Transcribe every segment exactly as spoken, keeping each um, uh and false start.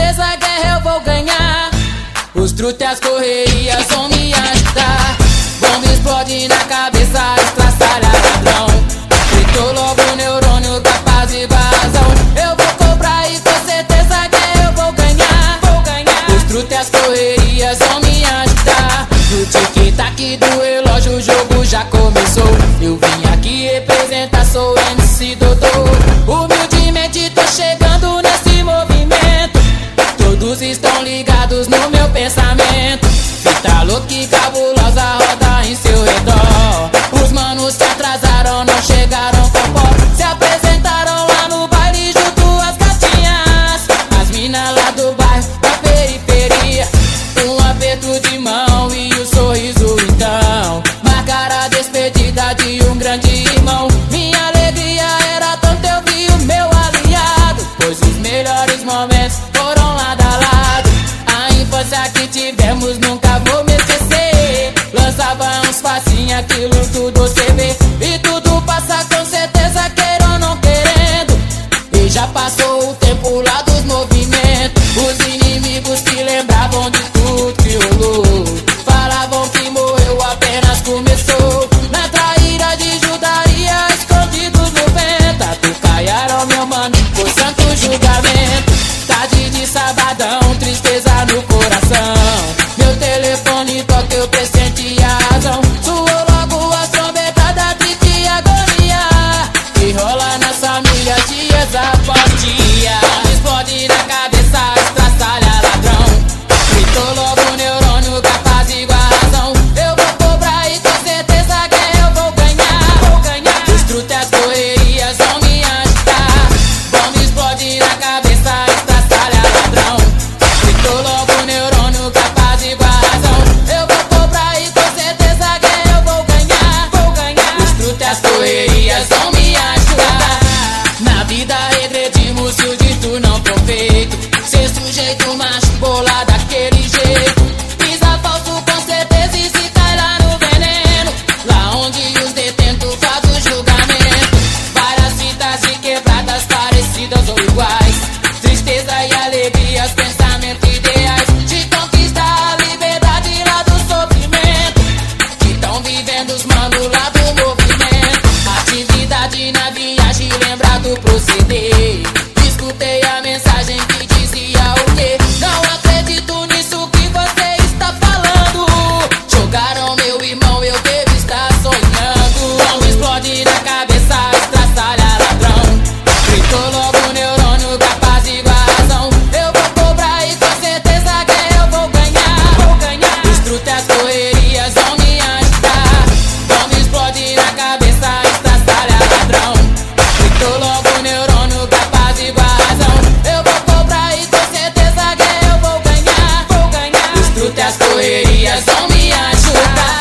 certeza a guerra eu vou ganhar. Os truques e as correrias vão me ajudar. Bomba explode na cabeça, estraçalha ladrão. Fritou logo o neurônio capaz de vazão. Eu vou cobrar e com certeza a guerra eu vou ganhar. Vou ganhar. Os truques e as correrias vão me ajudar. No tic-tac do relógio o jogo já começou. Eu vim aqui representar, sou M C Dodô. Humildemente tô chegando nesse movimento. Todos estão ligados no meu pensamento. Fita louca e cabulosa roda em seu redor. Os manos se atrasaram, não chegaram com pó. Se apresentaram lá no baile junto às gatinhas. As minas lá do bairro, da periferia. Um aperto de mão e o sorriso então marcaram a despedida de um grande irmão. Minha alegria era tanto, eu vi o meu aliado, pois os melhores momentos foram lado a lado. A infância que tivemos nunca vou me esquecer. Lançava uns facinhos, aquilo tudo você vê. E tudo passa com certeza, queira ou não querendo. E já passou o tempo lá dos movimentos. Os inimigos que lembravam de tudo que rolou falavam que morreu, apenas começou. Na traíra de judaria, escondidos no vento. Tucaiaram meu mano, por santo julgamento. Tarde de sabadão, tristeza no coração. Meu telefone toca, eu pressenti a razão. Soou logo as trombetadas, triste e agonia que rola nas famílias dias após dia. Explode na cabeça, estraçalha ladrão. Gritou logo o neurônio capaz de razão. Eu vou cobrar e com certeza a guerra eu vou ganhar. Vou ganhar. Os truques e as correrias vão me ajudar. Bomba explode na cabeça, estraçalha ladrão. Gritou logo o neurônio capaz de razão. Eu vou cobrar e com certeza a guerra eu vou ganhar. Vou ganhar. Os truques e as correrias vão me ajudar. Na vida regredimos se o dito não for feito. Ser sujeito macho, bolar daquele jeito. Pisa falso com certeza e se cai lá no veneno. Lá onde os detentos fazem o julgamento. Várias fitas de quebradas parecidas ou iguais. Tristeza e alegrias, pensamentos ideais. De conquistar a liberdade lá do sofrimento. Que tão vivendo os manos lá do movimento. Atividade na viagem, lembra do proceder. Escutei a mensagem que dizia o quê? Não acredito nisso que você está falando. Jogaram meu irmão, eu devo estar sonhando. Bomba explode na cabeça, estraçalha ladrão. Gritou logo o neurônio capaz de razão. Eu vou cobrar e com certeza a guerra eu vou ganhar. Vou ganhar. Os truques e as correrias vão me ajudar. Bomba explode na cabeça, estraçalha ladrão. Gritou logo o neurônio capaz de razão. Eu vou cobrar e com certeza a guerra eu vou ganhar. Vou ganhar. Os truques e as correrias vão me ajudar.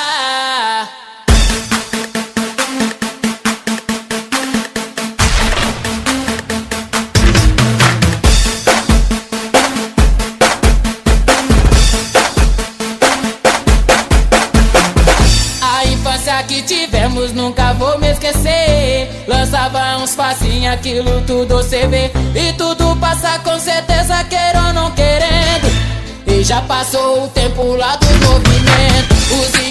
A infância que tivemos nunca vou me esquecer. Lançava uns facinhos, aquilo tudo você vê. E tudo passa com certeza, queira ou não querendo. E já passou o tempo lá do movimento. Os